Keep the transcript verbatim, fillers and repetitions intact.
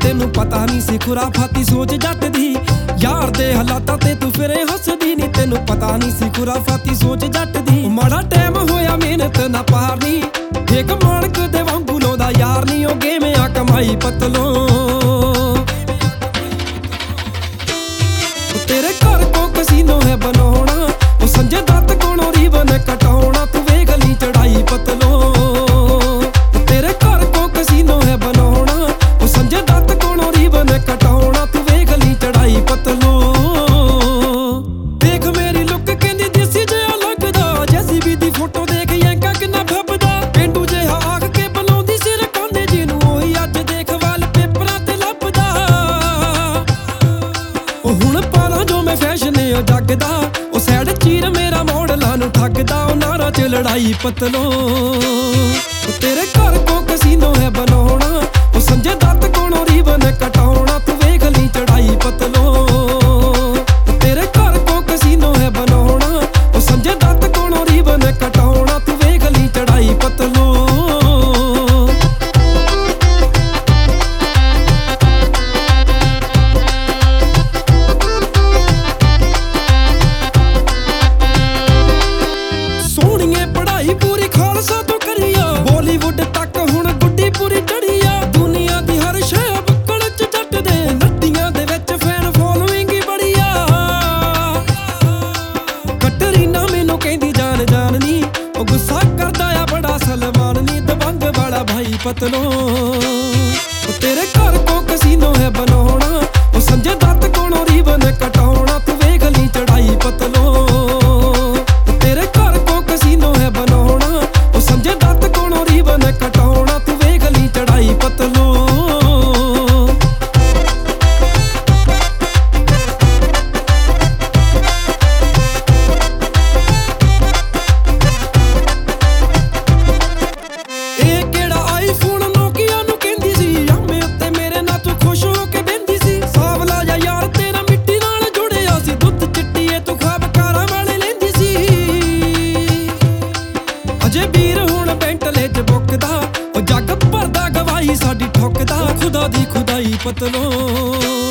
ਤੈਨੂੰ ਪਤਾ ਨਹੀਂ ਸੀ ਖੁਰਾਫਾਤੀ ਸੋਚ ਜੱਟ ਦੀ। ਯਾਰ ਦੇ ਹਾਲਾਤਾਂ ਤੇ ਤੂੰ ਫਿਰੇ ਹੱਸਦੀ ਨੀ, ਤੈਨੂੰ ਪਤਾ ਨਹੀਂ ਸੀ ਖੁਰਾਫਾਤੀ ਸੋਚ ਜੱਟ ਦੀ। ਮਾੜਾ ਟਾਈਮ ਹੋਇਆ ਮਿਹਨਤ ਨਾ ਪਾਰਨੀ, ਇੱਕ ਮਾਣਕ ਦੇ ਵਾਂਗੂ ਲਾਉਂਦਾ ਯਾਰ ਨੀ। ਉਹ ਗੇਮਿਆਂ ਕਮਾਈ ਪਤਲੋਂ ਤੇਰੇ ਘਰ ਕੋ ਕਸੀਨੋ ਹੈ ਬਣਾਉਣਾ, ਉਹ ਸੰਜੇ ਦੱਤ ਕੋਲੋਂ ਰੀਬਨ ਕਟਾਉਣਾ। ਤੂੰ ਵੇਖ ਲਈ ਚੜਾਈ ਪਤਲੋਂ ਤੇਰੇ ਘਰ ਕੋ ਕਸੀਨੋ ਹੈ ਬਣਾਉਣਾ, ਉਹ ਸੰਜੇ ਦੱਤ ਕੋਲੋਂ ਰੀਬਨ ਕਟਾਉਣਾ। ਤੂੰ ਵੇਖ ਲਈ ਚੜਾਈ ਪਤਲੋਂ ਦੇਖ ਮੇਰੀ ਲੁੱਕ ਕਹਿੰਦੀ ਦੇਸੀ ਜਿਹਾ ਲੱਗਦਾ, ਜੈਸੀਬੀ ਦੀ ਫੋਟੋ ਦੇਖ ਐਂਕਾ ਕਿੰਨਾ ਫੱਬਦਾ। ਪੇਂਡੂ ਜਿਹਾ ਆਖ ਕੇ ਬੁਲਾਉਂਦੀ ਸਿਰ ਕੋਨੇ ਜਿਹਨੂੰ, ਉਹੀ ਅੱਜ ਦੇਖ ਵਾਲ ਪੇਪਰਾਂ ਤੇ ਲੱਭਦਾ। ਉਹ ਹੁਣ ਪਾਲਾ ਜੋ ਮੈਂ ਫੈਸ਼ਨ ਓ ਜੱਗਦਾ, ਉਹ ਸੈਡ ਚੀਰ ਮੇਰਾ ਮੋਡਲਾਂ ਨੂੰ ਠੱਗਦਾ। ਉਹ ਨਾਰਾਂ ਚ ਲੜਾਈ ਪਤਲੋਂ ਤੇਰੇ ਘਰ ਕੋ ਕਸੀਨੋ ਹੈ ਬਣਾਉਣਾ, ਉਹ ਸੰਜੇ ਦੱਤ ਕੋਲੋਂ ਰੀਬਨ ਕਟਾਉਣਾ। ਤੂੰ ਵੇਖ ਲਈ ਚੜਾਈ ਪਤਲੋਂ ਤੇਰੇ ਘਰ ਕੋ ਕਸੀਨੋ ਹੈ ਬਣਾਉਣਾ, ਉਹ ਸੰਜੇ ਦੱਤ ਕੋਲੋਂ ਰੀਬਨ ਕਟਾਉਣਾ। ਤੂੰ ਵੇਖ ਲਈ ਚੜਾਈ ਪਤਲੋਂ ਪੂਰੀ ਖਾਲਸਾ ਤੋਂ ਕਰੀਆ, ਬਾਲੀਵੁੱਡ ਤੱਕ ਹੁਣ ਗੁੱਡੀ ਪੂਰੀ ਚੜੀ ਆ। ਦੁਨੀਆ ਦੀ ਹਰ ਸ਼ੈ ਬੱਕਲ ਚ ਜੱਟ ਦੇ, ਨੱਡੀਆਂ ਦੇ ਵਿੱਚ ਫੈਨ ਫੋਲੋਇੰਗ ਹੀ ਬੜੀ ਆ। ਕਟਰੀਨਾ ਮੈਨੂੰ ਕਹਿੰਦੀ ਜਾਨ ਜਾਨ ਨੀ, ਉਹ ਗੁੱਸਾ ਕਰਦਾ ਆ ਬੜਾ ਸਲਮਾਨ ਨੀ। ਦਬੰਗ ਵਾਲਾ ਭਾਈ ਪਤਲੋਂ ਤੇਰੇ ਘਰ ਕੋ ਕਸੀਨੋ ਹੈ ਬਣਾਉਣਾ, ਉਹ ਸੰਜੇ ਦੱਤ ਕੋਲੋਂ ਰੀਬਨ ਕਟਾਉਣਾ। ਤੂੰ ਵੇਖ ਲਈ ਚੜਾਈ ਪਤਲੋਂ ਤੇਰੇ ਘਰ ਕੋ ਕਸੀਨੋ ਹੈ ਬਣਾਉਣਾ, ਉਹ ਸੰਜੇ ਦੱਤ ਕੋਲੋਂ ਰੀਬਨ ਕਟਾਉਣਾ। ਤੂੰ ਵੇਖ ਲਈ ਚੜਾਈ ਪਤਲੋਂ ਇਹ ਕਿਹੜਾ ਆਈਫੋਨ ਨੋਕੀਆ ਨੂੰ ਕਹਿੰਦੀ ਸੀ, ਆਮੇ ਉੱਤੇ ਮੇਰੇ ਨਾਲ ਤੂੰ ਖੁਸ਼ ਹੋ ਕੇ ਬਹਿੰਦੀ ਸੀ। ਸਾਵਲਾ ਜਾ ਯਾਰ ਤੇਰਾ ਮਿੱਟੀ ਨਾਲ ਜੁੜਿਆ ਸੀ, ਦੁੱਧ ਚਿੱਟੀ ਏ ਤੂੰ ਖਾਬ ਕਾਰਾਂ ਵਾਲੇ ਲੈਂਦੀ ਸੀ। ਅਜੇ ਵੀਰ ਹੁਣ ਬੈਂਟਲੇ ਚ ਬੁੱਕਦਾ, ਉਹ ਜੱਗ ਭਰਦਾ ਗਵਾਹੀ ਸਾਡੀ ਠੁੱਕਦਾ। ਖੁਦਾ ਦੀ ਖੁਦਾਈ ਪਤਲੋਂ